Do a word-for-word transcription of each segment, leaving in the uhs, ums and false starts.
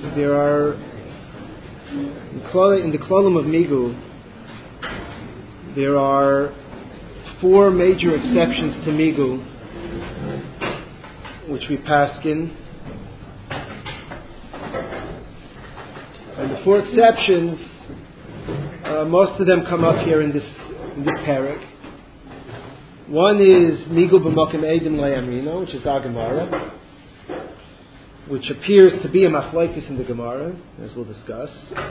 there are in the Klolim of Migu, there are four major exceptions to Migu, which we paskin. And the four exceptions, uh, most of them come up here in this in this parak. One is Migu b'makom edim layamrina, which is our Gemara, which appears to be a machlokes in the Gemara, as we'll discuss.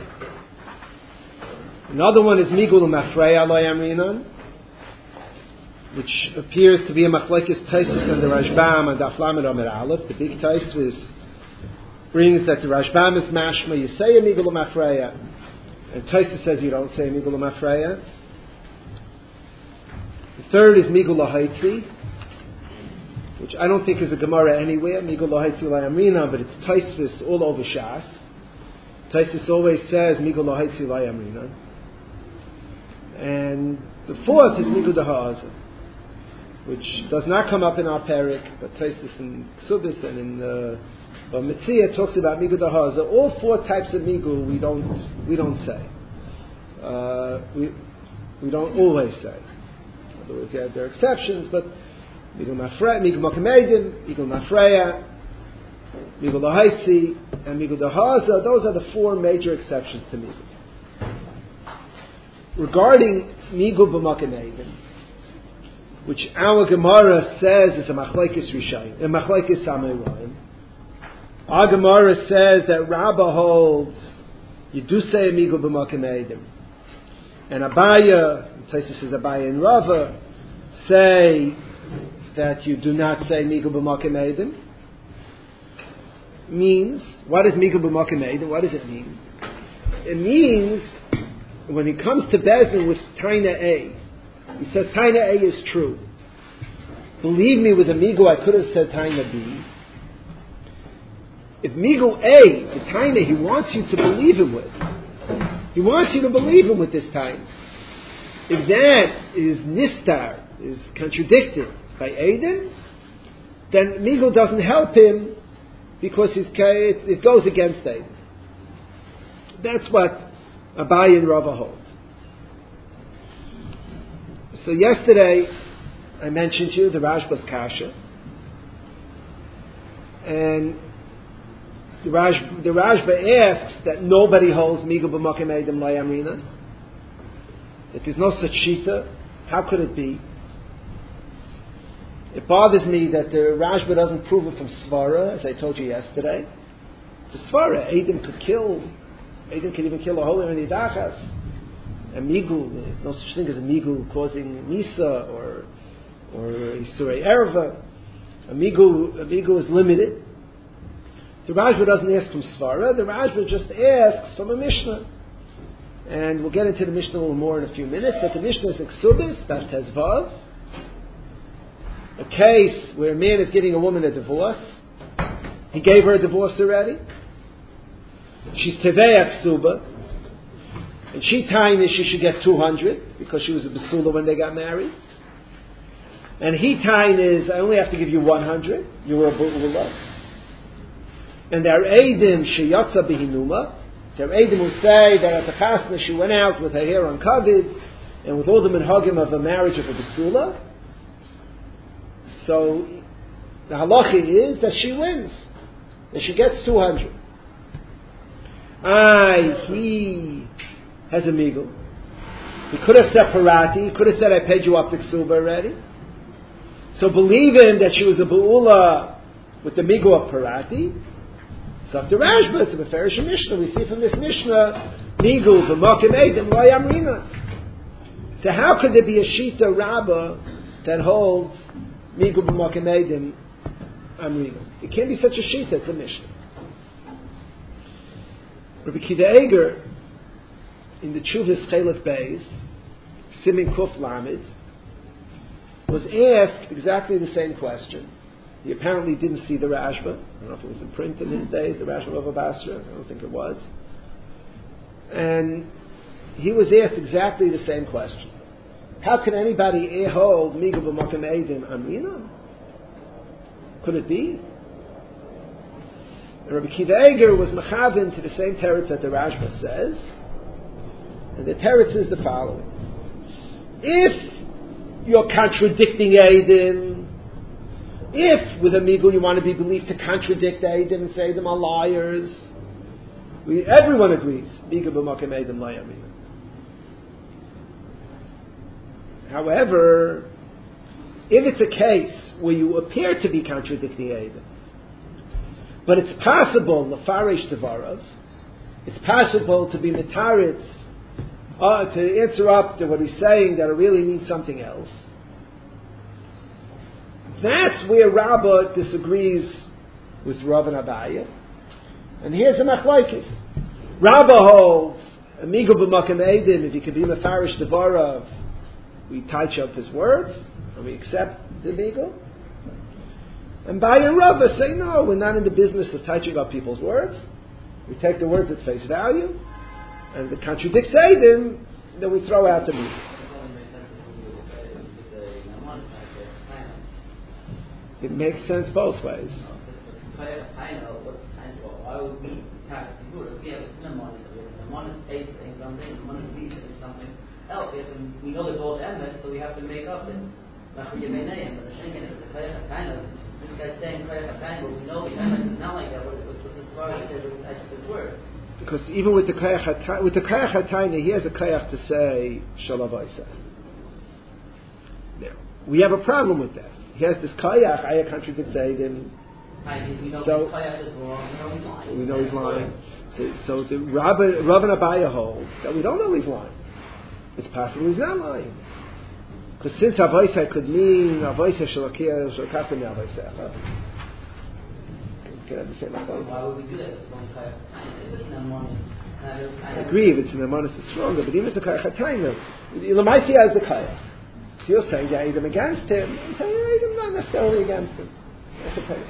Another one is Migu l'mafreya layamrina, which appears to be a machlokes Taisus and the Rashbam and Daf Lamed Amud Aleph. The big Taisus brings that the Rashbam is mashma, you say a Migu l'mafreya, and Taisus says you don't say a Migu l'mafreya. The third is Migu l'haitzi, which I don't think is a Gemara anywhere, Migu l'haitzi layamrina, but it's Taisus all over Shas. Taisus always says Migu l'haitzi layamrina. And the fourth is Migu d'ha'aza, which does not come up in our parak, but Taisus in Ksubis and in the uh, Metzia talks about Migu d'ha'aza. All four types of Migu we don't we don't say. Uh, we we don't always say. In other words, yeah, there are exceptions, but Migu mafreya, Migu b'makom edim, Migu mafreya, Migu l'haitzi, and Migu d'ha'aza. Those are the four major exceptions to Migu. Regarding Migu b'makom edim, which our Gemara says is a machlokes rishayim, a machlokes sameirayim. Our Gemara says that Rabbah holds you do say a Migu b'makom edim, and Abaya, Taisus says Abaya and Rava say that you do not say Migu b'makom edim. Means, what is Migu b'makom edim? What does it mean? It means when he comes to Bezdin with Taina A, he says Taina A is true. Believe me, with a Migu I could have said Taina B. If Migu A, the Taina he wants you to believe him with, he wants you to believe him with this Taina. If that is Nistar, is contradicted by Edim, then Migu doesn't help him because his, it, it goes against Edim. That's what Abaye and Rava hold. So yesterday I mentioned to you the Rashba's Kasha, and the, Raj, the Rashba asks that nobody holds Migu b'makom edim layamrina, that there's no such shita. How could it be? It bothers me that the Rashba doesn't prove it from Svara, as I told you yesterday. The Svara, Edim could kill, Edim could even kill a holy Nidachas. And Migu, there's no such thing as a Migu causing Misa or or Isurei Erva. A Migu, a Migu is limited. The Rashba doesn't ask from Svara, the Rashba just asks from a Mishnah. And we'll get into the Mishnah a little more in a few minutes, but the Mishnah is Ksubis, Daf Tezvav. A case where a man is giving a woman a divorce. He gave her a divorce already. She's Tevei Ksuba. And she tiny she should get two hundred because she was a Basula when they got married. And he tiny is, I only have to give you one hundred. You were a Ba'ula. And there are Eidim Sheyatza Behinuma. There are Eidim who say that at the Chasna she went out with her hair uncovered and with all the minhagim of a marriage of a Basula. So the halacha is that she wins. That she gets two hundred. Aye, he has a Migu. He could have said Parati. He could have said I paid you up to Ksuba already. So believe him that she was a Ba'ula with the Migu of Parati. So after Rashba, it's a Meferish Mishnah. We see from this Mishnah, Migu, B'makom edim, lo yamrina. So how could there be a Shita Rabbah that holds Migu b'makom edim amrina? It can't be such a Shita, it's a Mishnah. Rabbi Kiva Eger, in the Chuvas Chelik Beis, Simin Kuf Lamed, was asked exactly the same question. He apparently didn't see the Rashba. I don't know if it was in print in his days, the Rashba of Basra. I don't think it was. And he was asked exactly the same question. How can anybody hold Migu b'makom edim amrina? Could it be? And Rabbi Kiva Eger was mechavin to the same teretz that the Rashba says. And the teretz is the following. If you're contradicting Eidim, if with a migul you want to be believed to contradict Eidim and say them are liars, we, everyone agrees. Migul b'makom Eidim la yamin. However, if it's a case where you appear to be contradicting Eidim, but it's possible, Lefarish Devarav, it's possible to be Mitaritz, uh, to answer up to what he's saying that it really means something else. That's where Rabbah disagrees with Rav and Abaye. And here's a machlokes. Rabbah holds, Amigo b'makom Eidim, if you can be Mefarish Devarav, we touch up his words, and we accept the Amigo. And Abaye and Rabbah say, no, we're not in the business of touching up people's words. We take the words at face value, and if it contradicts Eidim, then we throw out the Amigo. It makes sense both ways. Why would we practice the good? If we have a monis, if the monis A saying something, the monis B saying something else, we, have to, we know they're both emes, so we have to make up it. But the Shenkin, if it's a Kayach HaKaina, this guy's saying Kayach HaKaina, but we know the emes is not like that. What's as far as he says with his words? Because even with the Kayach HaTaina, with the Kayach HaTaina, he has a Kayach to say Shalom Vaisa. Now, we have a problem with that. He has this Kayach, Ayah contradicts Eidim. We know so, his Kayach is wrong, we know he's lying. We know he's lying. So, so the Rav and Abaye hold that we don't know he's lying. It's possible he's not lying. Because since Avaisa could mean Avaisa Shalakia Shalakata Avaisa. Can I say that? Why would we do that? It's only Kayach. I agree if it's in the Manas it's stronger, but even if it's a Kayach HaTaina, Lamaisi has the Kayach. So you're saying that Eidim against him, I'm saying Eidim not necessarily against him. That's okay.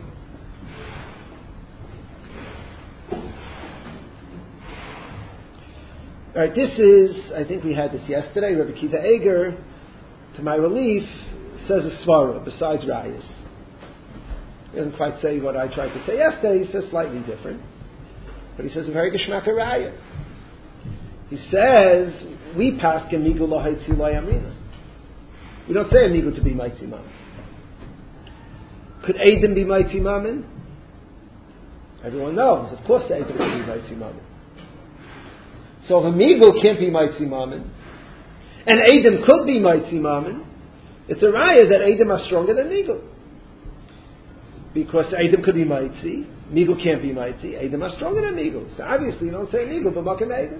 All right, this is, I think we had this yesterday, Rabbi Kiva Eger, to my relief, says a svara besides Rayas. He doesn't quite say what I tried to say yesterday, he says slightly different. But he says a very geshmaka raya. He says, we pass Migu Lahaitzi Layamina. We don't say Migu to be Maitzi Mamin. Could Eidim be Maitzi Mamin? Everyone knows, of course Eidim could be Maitzi Mamin. So if a Migu can't be Maitzi Mamin, and Eidim could be Maitzi Mamin, it's a raya that Eidim are stronger than Migu. Because Eidim could be Maitzi, Migu can't be Maitzi, Eidim are stronger than Migu. So obviously you don't say Migu, but Makom Eidim.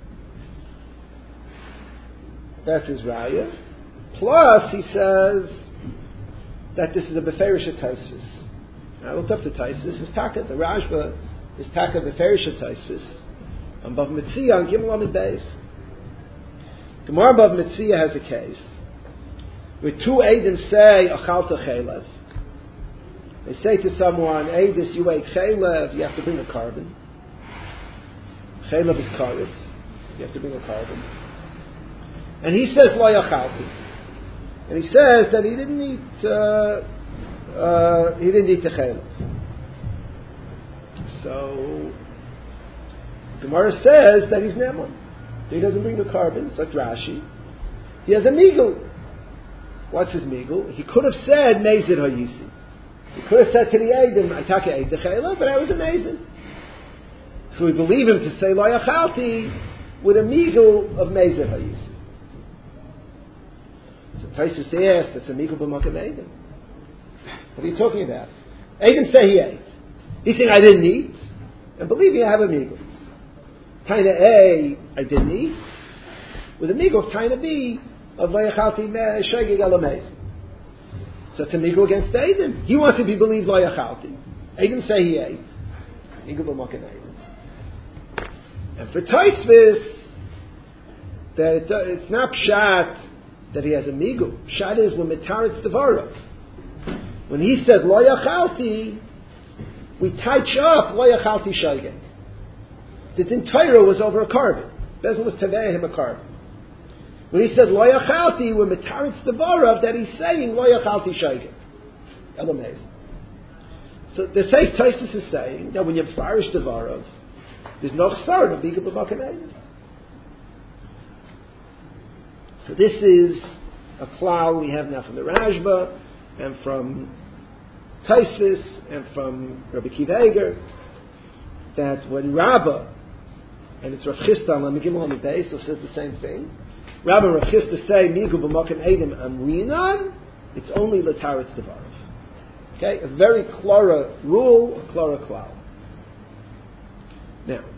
That's his raya. Plus, he says that this is a Beferish Taisvis. I looked up the Taisvis. It's Taka. The Rashba is Taka Beferish Taisvis. On Bav Mitzia on Gimel Amid Beis. Gemara Bav Mitzia has a case where two Eidim say Achalta Chelev. They say to someone, Eidis, you ate Chelev, you have to bring a carbon. Chelev is Karis. You have to bring a carbon. And he says Lo Yachalti. And he says that he didn't eat, uh, uh, he didn't eat the chaylev. So, Gemara says that he's neman. He doesn't bring the carbon. It's like Rashi. He has a migul. What's his migul? He could have said Mezid Hayisi. He could have said to the Eidim, I take ate the chaylev, but I was amazing. So we believe him to say Lo Yachalti with a migul of Mezid Hayisi. So Taisus asked, it's a Mikul b'makom Eidim. What are you talking about? Eidim say he ate. He's saying, I didn't eat. And believe me, I have a Mikul. Taina A, I didn't eat. With a Mikul of Taina B, of Layachalti Shegig Alamez. So it's a Mikul against Eidim. He wants to be believed Layachalti. Eidim say he ate. Mikul b'makom Eidim. And for Taisvis, that it, it's not pshat that he has a migu. Pshat is when mitaritz devarav. When he said lo yachalti, we touch up lo yachalti shaygen. The din Torah was over a carbon. Bezin was tevei him a carbon. When he said lo yachalti, we're mitaritz devarav that he's saying lo yachalti shaygen. Elamez. So the Seis Taisus is saying that when you farish Devarav, there's no chsar of Migul b'makom eidim. So this is a klal we have now from the Rashba and from Taisus and from Rabbi Kiva Eger, that when Rabbah, and it's Rav Chisda on the Gimel on the base, who says the same thing, Rabbah and Rav Chisda say Migul b'makom eidim amrinan, it's only l'taretz Devarav. Okay, a very clara rule, a clara klal. Now,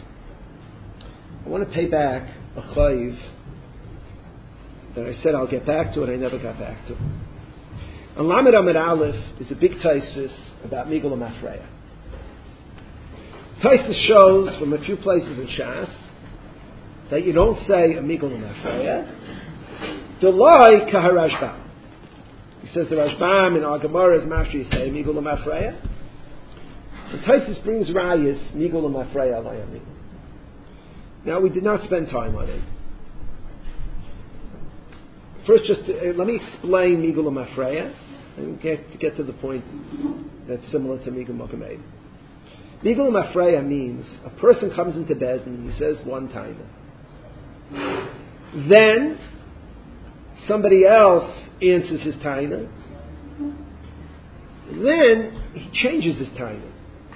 I want to pay back a chayiv that I said I'll get back to, and I never got back to. On Lamed Amid Aleph is a big taisus about Migul Mafreya. Taisus shows from a few places in Shas that you don't say a Migul Mafreya. Delay kaharashbam. He says the Rashbam in our Gemara is mafreya. You say Migul Mafreya. And Taisus brings rayas Migul Mafreya alayami. Now we did not spend time on it. First, just to, uh, let me explain Migul Mafreya and get to get to the point that's similar to Migul b'makom eidim. Migul Mafreya means a person comes into Bezdin and he says one time. Then somebody else answers his taina. Then he changes his taina.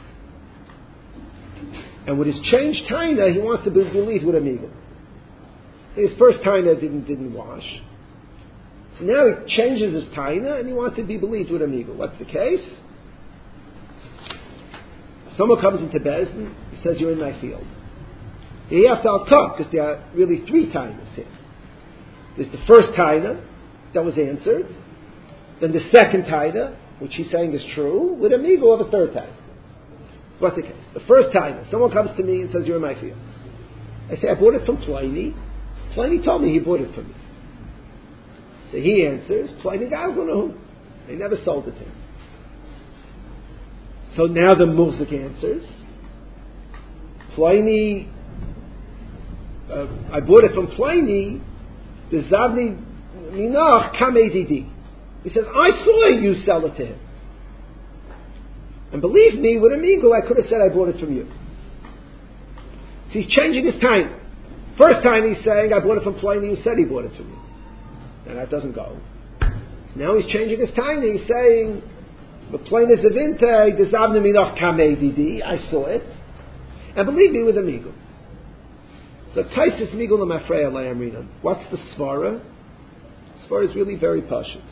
And with his changed taina, he wants to be believed with a migul. His first taina didn't didn't wash. So now he changes his taina and he wants to be believed with a migul. What's the case? Someone comes into Bezdin, he says, you're in my field. You have to al-tok, because there are really three tainas here. There's the first taina that was answered, then the second taina, which he's saying is true, with a migul of a third taina. What's the case? The first taina, someone comes to me and says, you're in my field. I say, I bought it from Pliny. Pliny told me he bought it from me. So he answers, Pliny, I don't know who. They never sold it to him. So now the Murzik answers, Pliny, uh, I bought it from Pliny, the Zavni Minach Kamedidi. He says, I saw you sell it to him. And believe me, with a migul, I could have said I bought it from you. So he's changing his time. First time he's saying, I bought it from Pliny, you said he bought it from you. And that doesn't go. So now he's changing his time. He's saying, the Pliny Zavinte, the Zavni Minach Kamedidi, I saw it. And believe me, with a migul. So Taisus Migul Mafreya Layamrinan. What's the svara? Svara is really very pashut.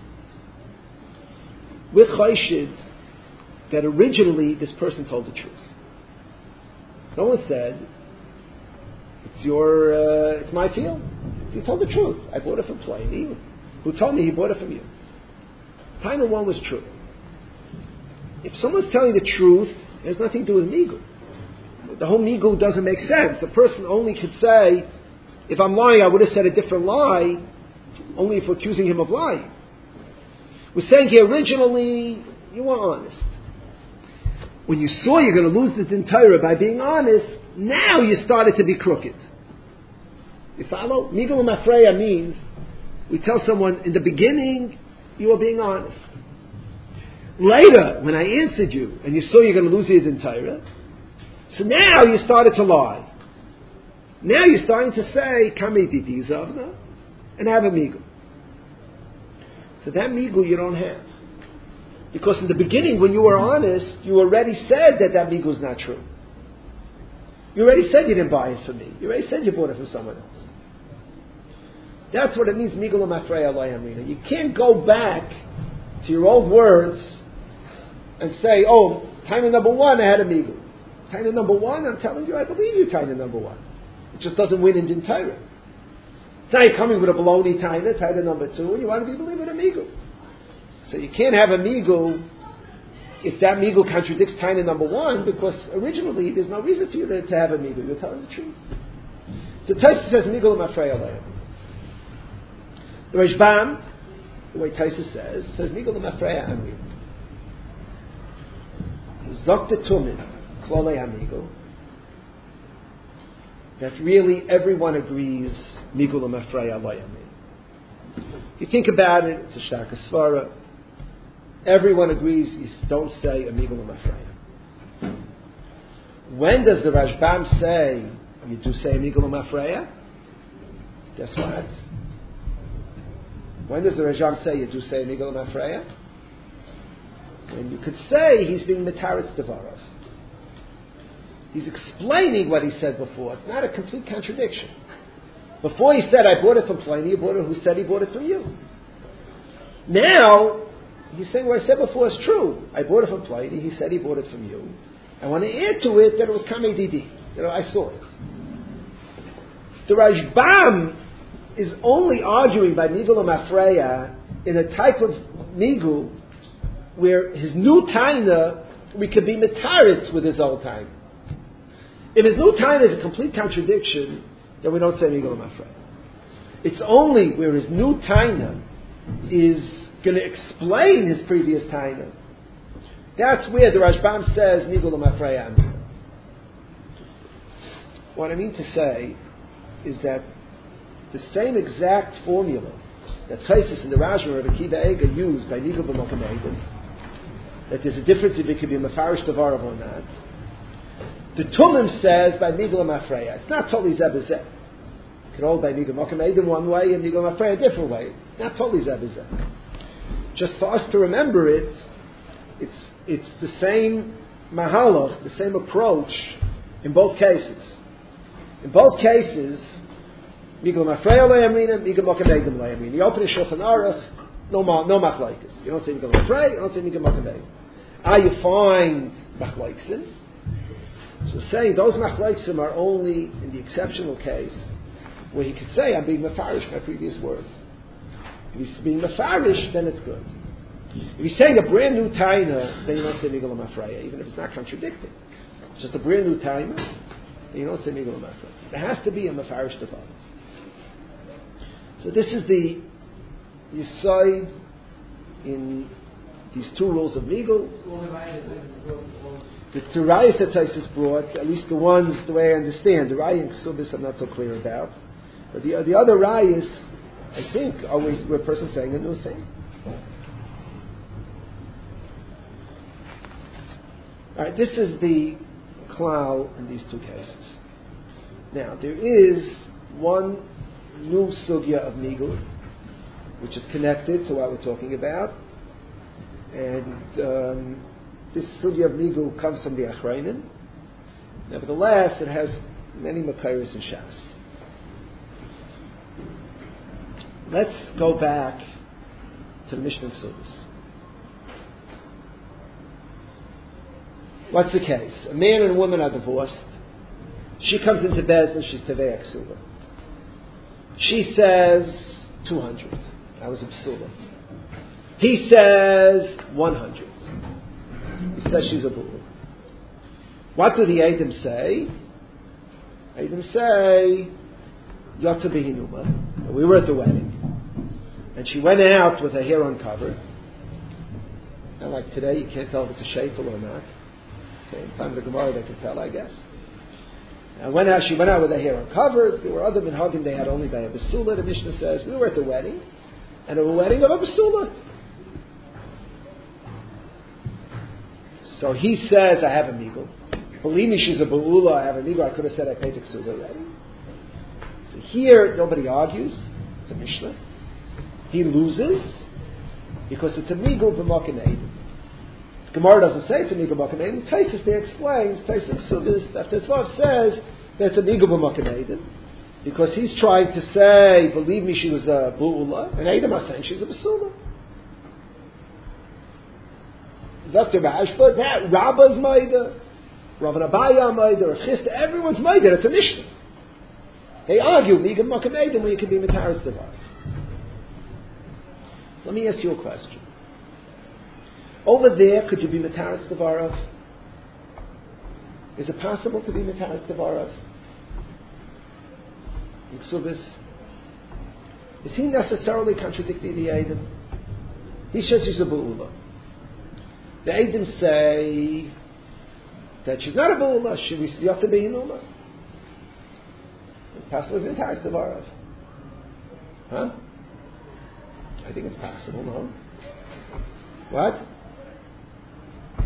With Chayshid, that originally this person told the truth. No one said, it's your, uh, it's my field. He told the truth. I bought it from Pliny, who told me he bought it from you. Time one was true. If someone's telling the truth, it has nothing to do with migul. The whole migul doesn't make sense. A person only could say, if I'm lying, I would have said a different lie, only if we're accusing him of lying. We're saying here originally, you were honest. When you saw you're going to lose the Din Torah by being honest, now you started to be crooked. You follow? Migul Mafreya means we tell someone in the beginning you were being honest. Later, when I answered you and you saw you're going to lose the Din Torah, so now you started to lie. Now you're starting to say Kamediti Zavna and have a migul. So that migul you don't have. Because in the beginning, when you were honest, you already said that that migul is not true. You already said you didn't buy it from me. You already said you bought it from someone else. That's what it means, Migul Mafreya Layamrina. You can't go back to your old words and say, oh, Taina number one, I had a migul. Taina number one, I'm telling you, I believe you, Taina number one. It just doesn't win in Din Torah. Now you're coming with a baloney Taina, Taina number two, and you want to be believing a migul. So you can't have a migul if that migul contradicts Taina number one, because originally there's no reason for you to, to have a migul. You're telling the truth. So Taisus says Migul Mafreya Layam. The Rashbam, the way Taisus says, says Migul Mafreya Amri. Zokta Tumin, Klolei HaMigul. That really everyone agrees Migul Mafreya Layam. If you think about it, it's a Shtaka Svara. everyone agrees you don't say a Migul Mafreya. When does the Rashbam say you do say a Migul Mafreya? Guess what? When does the Rashbam say you do say a Migul Mafreya? When you could say he's being Metaretz Devarav. He's explaining what he said before. It's not a complete contradiction. Before he said, I bought it from Pliny, you bought it, who said he bought it from you? Now, he's saying what I said before is true. I bought it from Pliny, he said he bought it from you. I want to add to it that it was Kamei Didi. You know, I saw it. The Rashbam is only arguing by Migul Mafreya in a type of Migul where his new Taina, we could be Metaretz with his old Taina. If his new Taina is a complete contradiction, then we don't say Migul Mafreya. It's only where his new Taina is going to explain his previous Taina. That's where the Rashbam says Migul Mafreya. What I mean to say is that the same exact formula that Chaisis and the Rashba of Akiva Ega used by Migul B'Mokem Eidim, that there's a difference if it could be a Mefarish Devarav or not. The Tumim says by Migul Mafreya. It's not totally Zeh B'Zeh. You can hold by Migul B'Mokem Eidim one way and Migul Mafreya a different way. Not totally Zeh B'Zeh. Just for us to remember it, it's it's the same mahalach, the same approach in both cases. In both cases, Migul Mafreya le'amrina, Migul B'Mokem Eidim le'amrina. You open a Shulchan Aruch, no no machlokes. You don't say Migul Mafreya, you don't say Migul B'Mokem Eidim. Ah, you find machlokes. So saying those machlokes are only in the exceptional case where he could say, I'm being mefarish my previous words. If he's being mefarish, then it's good. If he's saying a brand new taina, then you don't say Migul Mafreya, even if it's not contradicting. It's just a brand new taina, then you don't say Migul Mafreya. There has to be a mefarish devar. So this is the Yesod in these two rules of Migul. The Tzurayas that Taisus brought, at least the ones, the way I understand, the Raya and Ksubis I'm not so clear about. But the, the other Rayas, I think, are where a person's saying a new thing. Alright, this is the klal in these two cases. Now, there is one new sugya of Migul, which is connected to what we're talking about. And um, this sugya of Migul comes from the Achrayim. Nevertheless, it has many makayros and shas. Let's go back to the Mishnah Ksubis. What's the case? A man and a woman are divorced. She comes into Bezdin, she's Tevei Ksuba. She says two hundred. That was a psula. He says one hundred. He says she's a bull. What do the Eidim say? Eidim say, Yotza Behinuma. We were at the wedding. And she went out with her hair uncovered. And like today, you can't tell if it's a sheitel or not. Okay, in time of the Gemara, they could tell, I guess. And went out, she went out with her hair uncovered. There were other minhagim they had only by a basula. The Mishnah says, we were at the wedding. And at a wedding of a basula. So he says, I have a migul. Believe me, she's a ba'ula, I have a migul. I could have said I paid the ksuba already. So here, nobody argues. It's a Mishnah. He loses because it's a migul b'mokem eidim. Gemara doesn't say it's a migul b'mokem eidim. Taisus there explains, Taisus Ksubis, that Tzvav says that it's a migul b'mokem eidim because he's trying to say, believe me, she was a ba'ula, and eidim are saying she's a basula. Doctor Bashba, that Rabba's Maida, Rav Abaya Maida, Rav Chisda, everyone's Maida, it's a Mishnah. They argue, Migul B'Mokem Eidim, where you can be Metaretz Devarav. Let me ask you a question. Over there, could you be Metaretz Devarav? Is it possible to be Metaretz Devarav? In Ksubis? Is he necessarily contradicting the Eidim? He says he's a Ba'ula. The Eidim say that she's not a Ba'ula, she was Yotza Behinuma. It's possible to be Metaretz Devarav. Huh? I think it's possible, no? What?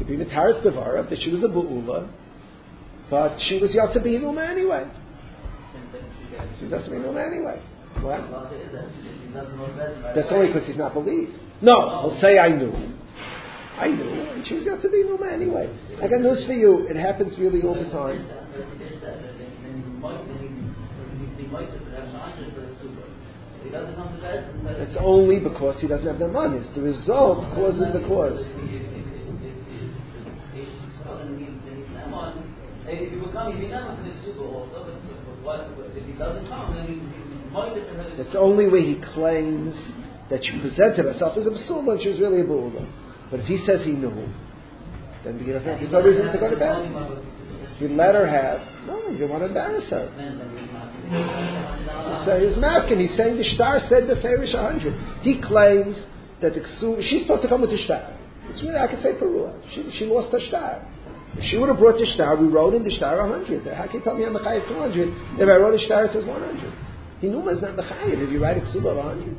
could be Mitaris Devara, that she was a Bu'ula, but she was Yatsa B'Hinuma anyway. She was Yatsa B'Hinuma anyway. What? That's only because he's not believed. No, he'll say I knew. I knew, and she was Yatsa B'Hinuma anyway. I got news for you, it happens really all the time. It's only because he doesn't have the money. The result causes the cause. If he will come, he never can super also. But if he doesn't come, then he might have. That's the only way he claims that she presented herself as a basula and she was really a bu'ula. But if he says he knew, then he doesn't have there's no reason to go to bed. He let her have. No, he didn't want to embarrass her. So he's masking. He's saying the shtar said the fairish a hundred. He claims that the ksu, she's supposed to come with the shtar. It's really, I could say perua. She she lost the shtar. If she would have brought the shtar, we wrote in the shtar a hundred. How can you tell me I'm mechayiv two hundred? If I wrote a shtar, it says one hundred. He knew it's not mechayiv if you write a ksuba of a hundred.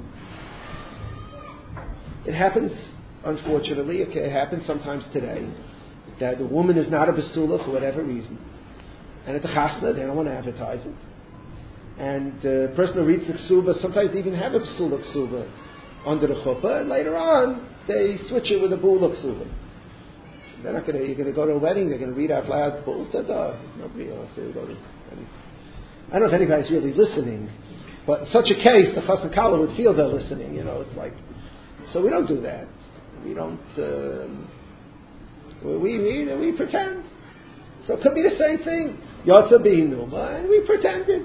It happens, unfortunately. Okay, it happens sometimes today that the woman is not a basula for whatever reason, and at the chasna they don't want to advertise it. And the person who reads the ksuba sometimes they even have a basula ksuba under the chuppah, and later on they switch it with a bula ksuba. They're not going to. You're going to go to a wedding. They're going to read out loud. Nobody else. They go to. I don't know if anybody's really listening, but in such a case, the chassan kala would feel they're listening. You know, it's like. So we don't do that. We don't. Um, we, we we pretend. So it could be the same thing. Yotza b'hinuma, and we pretended.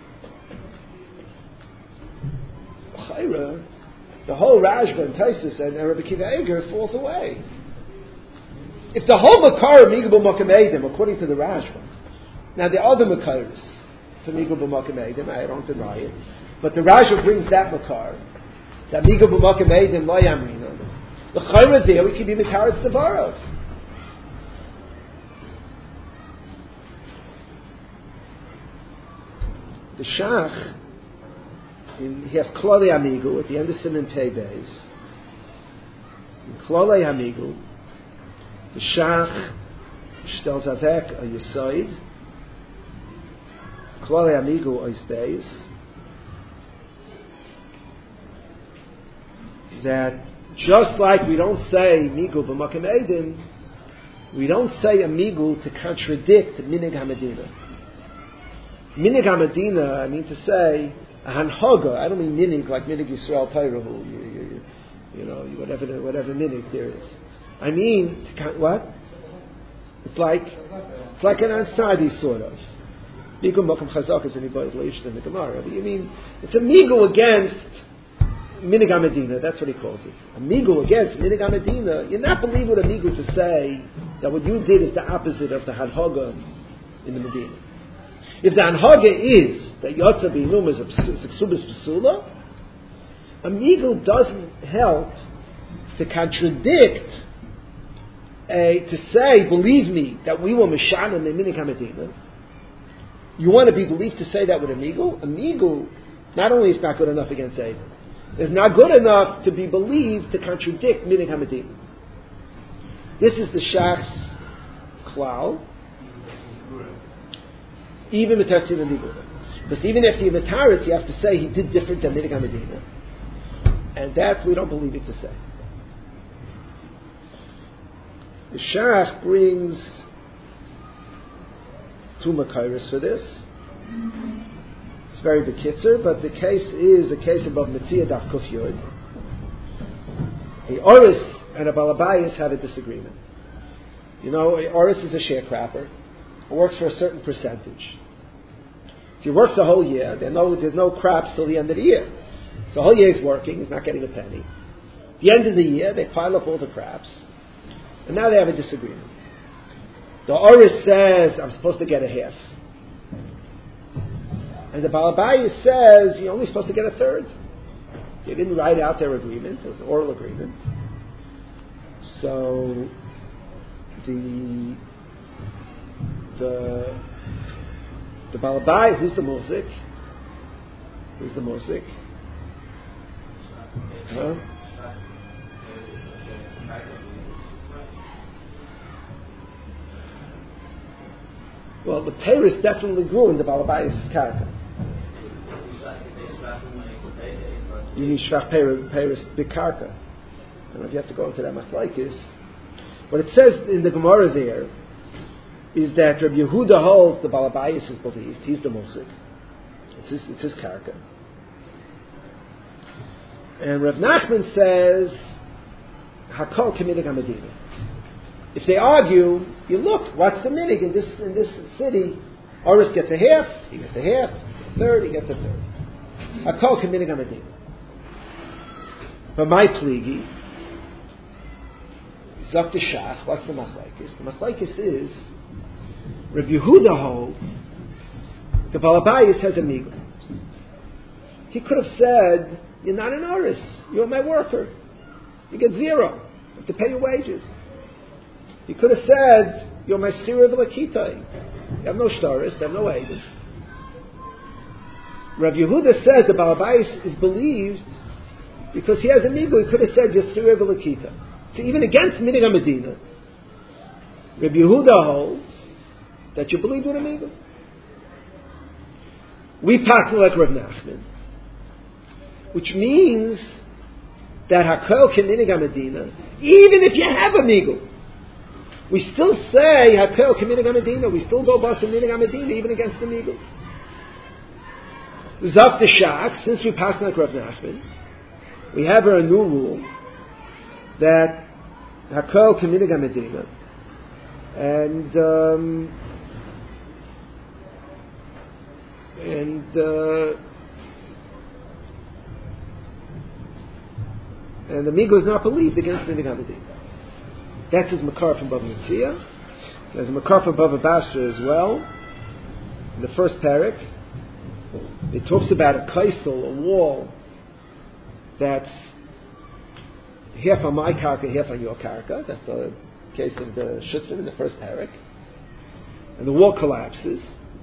Chayra, the whole Rashba and Taisus and Rabbi Akiva Eiger falls away. If the whole Makar Migul B'Makom Eidim, according to the Rashba, now the other Makaris for Migul B'Makom Eidim, I don't deny it, but the Rashba brings that Makar, that Migul B'Makom Eidim Lo Yamrina. The Chayra there, we can be Mitaretz Devarav. The Shach, in, he has Klolei Amigu at the end of Siman Pei Beis. In Klolei Amigu, the Shach stells avek a Yisoid, Klolei Amigu ois Beis, that just like we don't say Migu b'Makom Eidim, we don't say a Migu to contradict Minig HaMedina. Minig HaMedina, I mean to say, a Hanhoga, I don't mean Minig like Minig Yisrael Tayrahu, you, you, you know, whatever, whatever Minig there is. I mean, to, what? It's like, it's like an Ansadi sort of. Migu Mokum Chazak is anybody related in the Gemara. But you mean, it's a Migu against Minig HaMedina, that's what he calls it. A Migu against Minig HaMedina, you're not believing with a Migu to say that what you did is the opposite of the Hanhoga in the Medina. If the Hanhoga is that Yotza B'Hinuma is a Ksubis Pesula, a Migu doesn't help to contradict, a, to say, believe me, that we were Meshana in the Minig HaMedina. You want to be believed to say that with a Migu? A Migu, not only is not good enough against Eidim, it's not good enough to be believed to contradict Minig HaMedina. This is the Shach's klal. Even Metetzin and Nigura. Because even if you Metaritz, you have to say he did different than Minig HaMedina. And that we don't believe it to say. The Shach brings two Makairis for this. It's very bekitzer, but the case is a case above Metzia Daf Kuf Yud. A Oris and a Balabayas had a disagreement. You know, a Oris is a sharecropper. It works for a certain percentage. So he works the whole year. There's no, there's no crops till the end of the year. So the whole year he's working. He's not getting a penny. At the end of the year, they pile up all the crops. And now they have a disagreement. The Oris says, I'm supposed to get a half. And the Balabayas says, you're only supposed to get a third. They didn't write out their agreement. It was an oral agreement. So the the the Balabai, who's the Musik? Who's the Musik? Huh? Well, the Paris definitely grew in the Balabayas' karka. You mean Shvach Paris Bikarka. I don't know if you have to go into that machlokes. What it says in the Gemara there is that Rabbi Yehuda holds the Balabayas is believed. He's the Musik. It's his, it's his karka. And Rav Nachman says, Hakol K'minig HaMedina. If they argue, you look, what's the minig in this in this city? Oris gets a half, he gets a half, a third, he gets a third. Hakol K'minig HaMedina. But my pligi, Zok the Shach, what's the machlokes? The machlokes is, Rabbi Yehuda holds, the Balabayas has a migu. He could have said, you're not an Oris, you're my worker. You get zero. You have to pay your wages. He could have said, you're my Schira V'Lakitay. You have no shtaris, you have no wages. Rabbi Yehuda says the Balabayas is believed because he has a migu. He could have said, you're Schira V'Lakitay. So even against Minig HaMedina, Rabbi Yehuda holds that you believe with a migu. We pass like Rav Nachman, which means that Hakol K'minig HaMedina, even if you have a migu, we still say Hakol K'minig HaMedina. We still go bas Minig HaMedina even against the migu. Zok the Shach, since we pass like Rav Nachman, we have a new rule that Hakol K'minig HaMedina, and um, and uh, and the migu is not believed against Minig HaMedina. That's his makar from Bava Metzia. There's a makar from Bava Basra as well. In the first parak, it talks about a kaisel, a wall that's half on my karka, half on your karka. That's the case of the Shutzim in the first parak. And the wall collapses.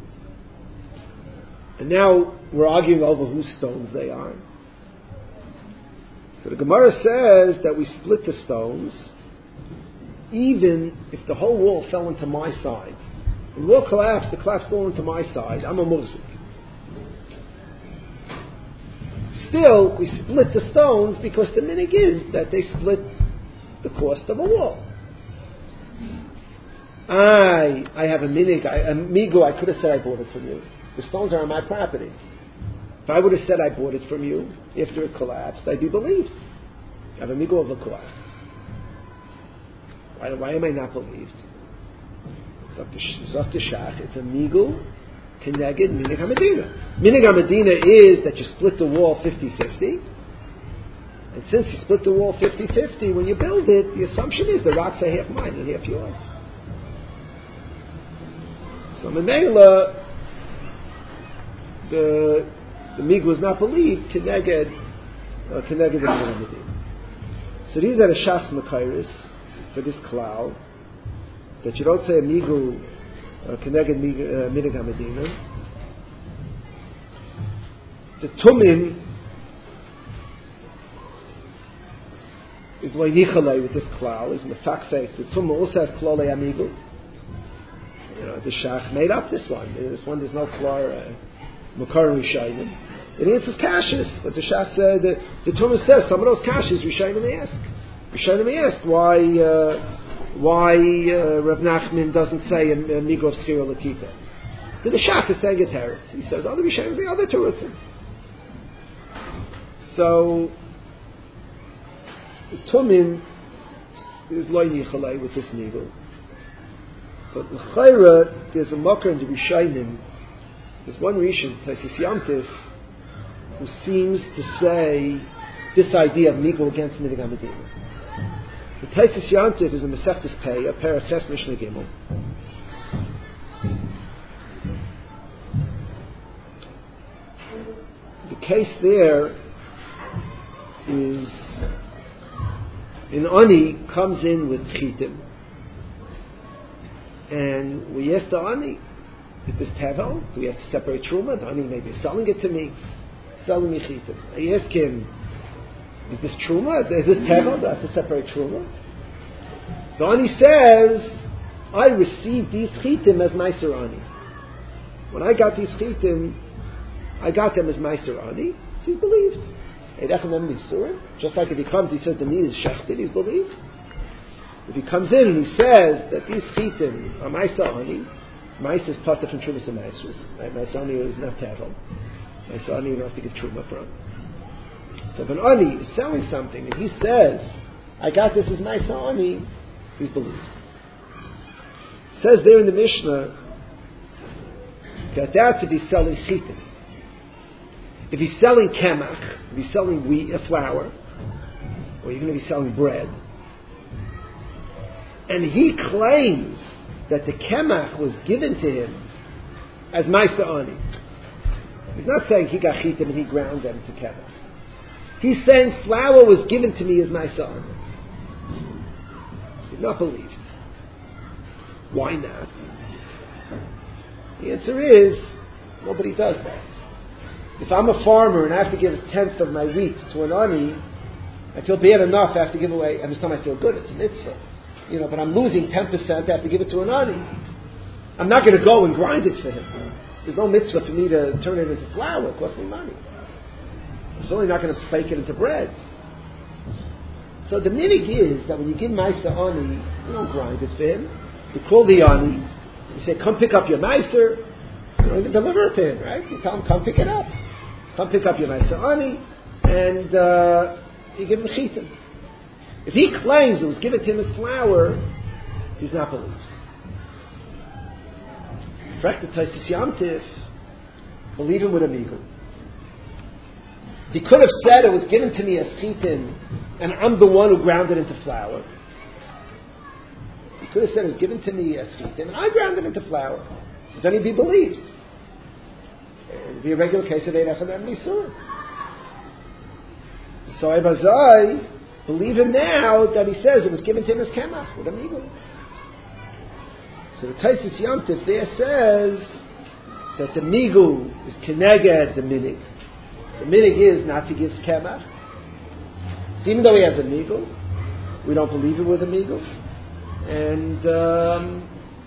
And now we're arguing over whose stones they are. So the Gemara says that we split the stones even if the whole wall fell into my side. The wall collapsed, it collapsed all into my side. I'm a muzik. Still, we split the stones because the minig is that they split the cost of a wall. I, I have a minig, I, a migu, I could have said I bought it from you. The stones are on my property. If I would have said I bought it from you after it collapsed, I'd be believed. I have a migu of the court. Why, why am I not believed? Zok the Shach, it's a migu Keneged Minig HaMedina. Minig HaMedina is that you split the wall fifty-fifty. And since you split the wall fifty-fifty, when you build it, the assumption is the rocks are half mine and half yours. So Menela, the the migu was not believed Keneged uh, Keneged Minig HaMedina. So these are the Shas Makairis for this cloud, that you don't say a migu Keneged Minig HaMedina. The Tumim is loinichalei with this klal, is mefakfek. The Tumim also has klolei amigu. You know, the Shach made up this one. This one there's no klar makar rishayim. It answers kashis, but the Shach said the, the Tumim says some of those kashis rishayim may ask. Rishayim may ask why. Uh, Why uh, Rav Nachman doesn't say a, a migu of Schira L'Kita? So the Shach is saying a teretz. He says other Rishonim say other teretzim. So the Tumim is lo nichalei with this migu. But l'chayra there's a makar in the Rishonim. There's one Rishon, Taisis Yamtiv, who seems to say this idea of migu against Minig HaMedina. The Taisis Yantiv is a Masechtas Pei, a Paraches Mishnah Gimel. The case there is an Ani comes in with Chitim, and we ask the Ani, is this Tevel? Do we have to separate Truma? The Ani may be selling it to me, selling me Chitim. I ask him, is this Truma? Is this Tevel? Do I have to separate Truma? The Ani says, I received these Chitim as my Ani. When I got these chitim, I got them as Meiser Ani, so he's believed. Just like if he comes, he says the knee is shechted, he's believed. If he comes in and he says that these chitim are Meiser Ani, Meiser is part of Trumas and Meisers. Right? Meiser Ani is not Tevel. Meiser Ani, you don't have to give Truma from. So if an Ani is selling something and he says, I got this as Meiser Ani, he's believed. It says there in the Mishnah that that's if he's selling chitim. If he's selling kemach, if he's selling wheat, a flour, or you're going to be selling bread, and he claims that the kemach was given to him as Meiser Ani. He's not saying he got chitim and he ground them to kemach. He's saying flour was given to me as Meiser Ani. He's not believed. Why not? The answer is, nobody does that. If I'm a farmer and I have to give a tenth of my wheat to an ani, I feel bad enough I have to give away, and this time I feel good, it's a mitzvah. You know, but I'm losing ten percent, I have to give it to an ani. I'm not going to go and grind it for him. There's no mitzvah for me to turn it into flour, it costs me money. I'm certainly not going to bake it into bread. So the minig is that when you give Meiser Ani, you don't grind it for him. You call the ani, you say, come pick up your Meiser, you don't even deliver it to him, right? You tell him, come pick it up. Come pick up your Meiser Ani, and uh, you give him chitim. If he claims it was given to him as flour, he's not believed. Frekta Taisus Yamtiv, believe him with a migul. He could have said it was given to me as chitim, and I'm the one who ground it into flour. He could have said it was given to me as chitim, and I ground it into flour. Then he'd be believed. It would be a regular case of Eid Echad and Misur. So Ibazai, believe him now that he says it was given to him as kemach with a migul. So the Taisus Yamtiv there says that the migul is keneged the minig. The minig is not to give kemach. So even though he has a migul, we don't believe it with a migul, and um,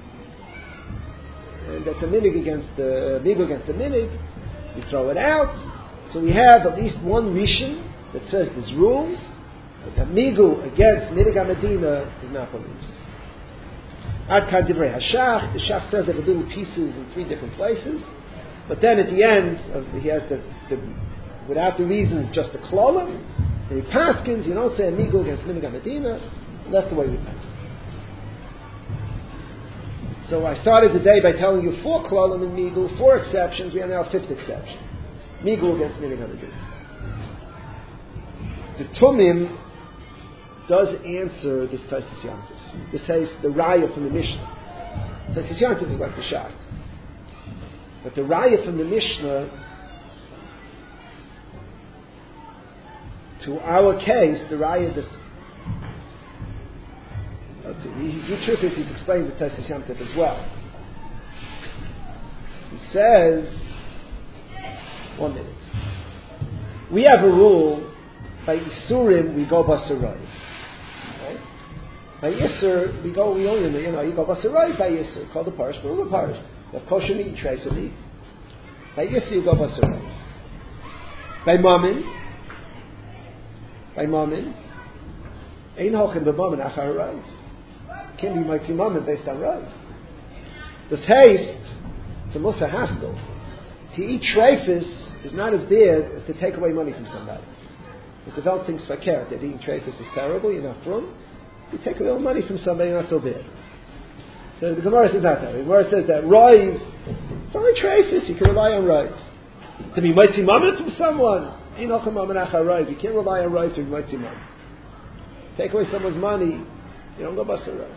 and that's a minig against the migul against the minig. We throw it out. So we have at least one rishon that says there's rules. But the migul against minig Medina is not believed. Ad kan divrei hashach. The shach says it in little pieces in three different places. But then at the end, of, he has the, the without the reasons, just the klolim. And he paskins. You don't say a migul against minig Medina. And that's the way we pass. So I started the day by telling you four klolim in migul, four exceptions. We are now a fifth exception. Migul against minig Medina. The Tumim does answer this Taisus Yamtiv. This says the Raya from the Mishnah. Taisus Yamtiv is like the Shach. But the Raya from the Mishnah, to our case, the Raya, this, uh, the truth is he's explained the Taisus Yamtiv as well. He says, one minute. We have a rule, by Isurim we go Basarai. Right? By Isur we go, we only, you know, you go Basarai by Isur, called the parish, but the parish. You have kosher meat and tray for meat. By Isur you go Basarai. By Mamin, by Mamin, Ein Hochem b'Mamin achar Rav. Can't be mighty Mamin based on Rav. This haste, it's a Musa Haskell. To eat treifus is not as bad as to take away money from somebody. If the Welt thinks fakir, that eating treifus is terrible, you're not from. You take a little money from somebody, not so bad. So the Gemara says not that. The Gemara says that Roiv, it's only treifus, you can rely on Roiv. To be mighty Mamin from someone, you can't rely on Roiv to be mighty Mamin. Take away someone's money, you don't go bust a Roiv.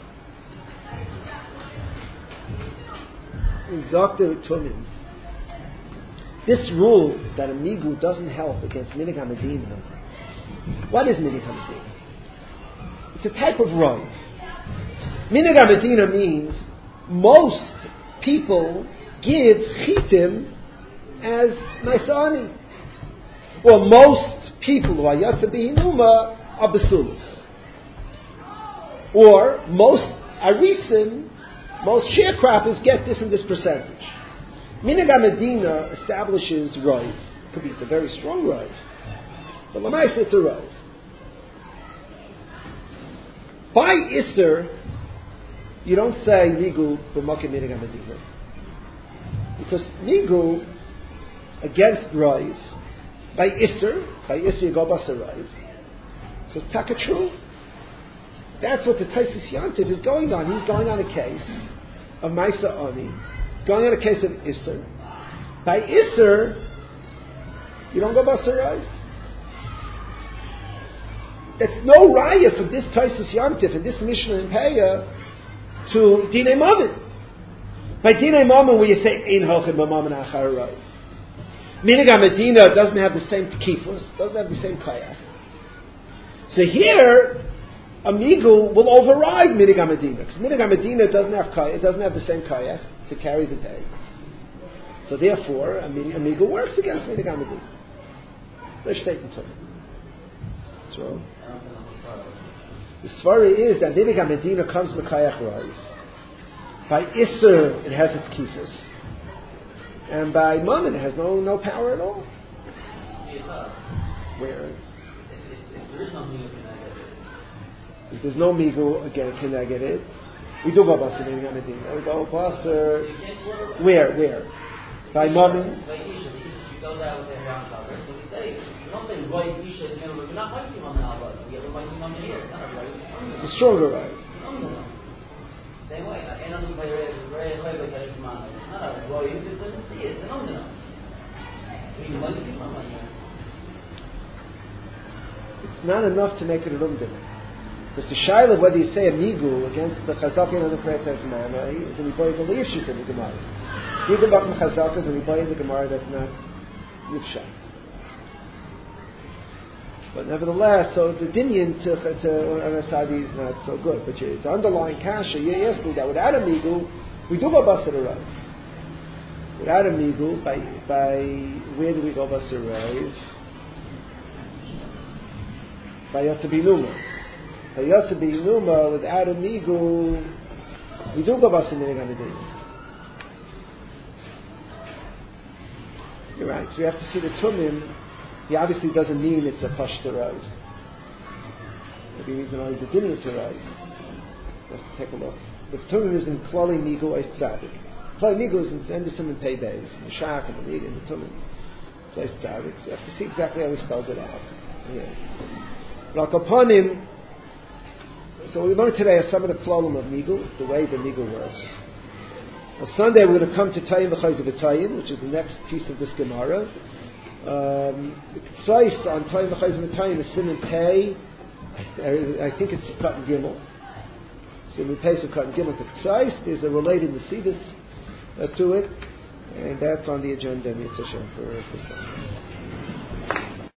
Doctor Tumim. This rule that a migul doesn't help against minig Medina. What is minig Medina? It's a type of rov. Minig Medina means most people give chitim as Meiser Ani. Or most people who are yatsa b'hinuma are besulas. Or most arisim, most sharecroppers get this and this percentage. Minhag HaMedina establishes Rav. Could be it's a very strong Rav. But Lamaisa it's a Rav. By Isser, you don't say Nigu b'makim Minhag HaMedina. Because Nigu against Rav, by Isser, by Isser you go Basar Rav. So it's taka true. That's what the Taisus Yantiv is going on. He's going on a case of Maisa Ani. He's going on a case of Isser. By Isser, you don't go Basar Rav. It's no raya for this Taisus Yantiv and this Mishnah in Peah to Dinei Mammon. By Dinei Mammon, where you say Ein Hochem B'Mammon Achar Rav. Minhag HaMedina doesn't have the same Tekifus, doesn't have the same Kayach. So here, a Migu will override Minhag HaMedina, because Minhag HaMedina doesn't have Kayach, it doesn't have the same Kayach to carry the day. So therefore, a Migu works against Minhag HaMedina. There's statement to it. So, the Svari is that Minhag HaMedina comes Mekayach Rav. By Isser, it has its Kifus. And by Mammon, it has no, no power at all. Where? If there's no Migu again, Keneged it, we do go Basar Minhag HaMedina. We go Basar. Where? Where? By Mammon. By Isha, you go there with the ground cover. So we say, you're not saying right Isha is going to, you're not fighting on the Alba. We have a fighting on here. It's not a right. It's a stronger right. Same way. Like, any other player is very high by Kalish Man. It's not a right. You just don't see it. It's an umdana. We might be on here. It's not enough to make it an umdana. Because the shaila, whether you say a migu against the chazakin and the kretas mana, is when you buy the leadership in the Gemara. You go back to chazakas when you buy in the Gemara, that's not yifsha. But nevertheless, so the dinyan to to Anasadi is not so good. But you, the underlying kasha, you asked me that without a migu, we do go basar rav. Without a migu, by by where do we go basar rav? By Yatzabinuma. By Yatzabinuma, without a migu, we do go basar Minhag HaMedina. You're right. So we have to see the tumim. He obviously doesn't mean it's a pashta rav. Maybe he means it only the dinner to rav. Let's take a look. The tumim is in klali migu es tzadik. Klali migu is in endisim and pei beis, the shach and the migu and the tumim. So es tzadik. So you have to see exactly how he spells it out. Yeah. Like upon him. So we learned today some of the klolim of migu, the way the migu works. On Sunday we're going to come to Tayim v'chayz v'tayim, which is the next piece of this Gemara. Um, the K'tzais on Tayim v'chayz v'tayim is Siman Pei. I, I think it's Kat and Gimel. Siman Pei is Kat and Gimel. The K'tzais, there's a related Mesidus uh, to it, and that's on the agenda in Yitzhak for, for Sunday.